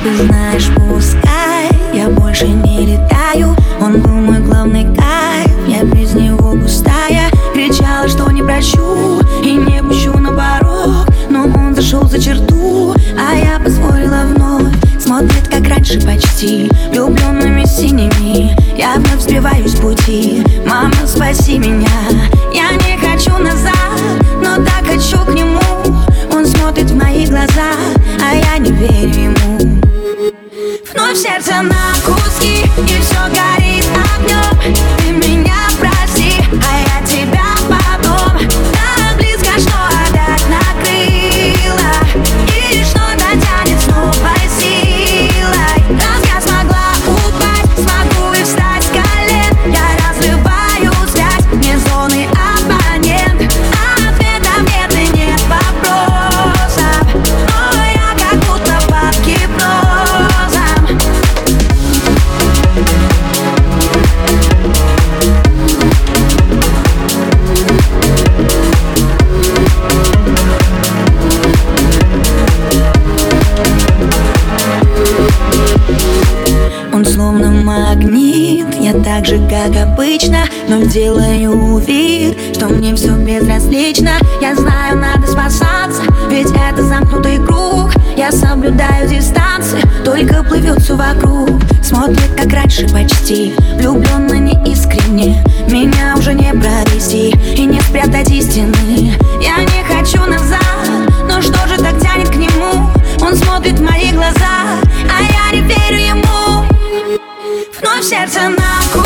Ты знаешь, пускай я больше не летаю, он был мой главный кайф, я без него пустая. Кричала, что не прощу и не пущу на порог, но он зашел за черту, а я позволила вновь. Смотрит, как раньше почти, влюбленными синими. Я вновь сбиваюсь с пути. Мама, спаси меня, я не хочу назад, но так хочу к нему. Он смотрит в мои глаза, а я не верю ему. Вновь сердце на куски, и все горит огнем. Ты меня прости, а я тебя потом. Так близко, что опять накрыло, и что-то тянет с новой силой. Раз я смогла упасть, смогу и встать с колен. Я разрываю связь, не зоны абонент. Ответов нет и нет вопросов, но я как будто под гипнозом. Он словно магнит, я так же, как обычно, но делаю вид, что мне все безразлично. Я знаю, надо спасаться, ведь это замкнутый круг. Я соблюдаю дистанции, только плывет все вокруг. Смотрит, как раньше почти, влюбленно неискренне. Меня уже не провести и не спрятать истины. Я не хочу назад, но что же так тянет к нему? Он смотрит в мои глаза, а я не верю ему. Вновь сердце на кухне.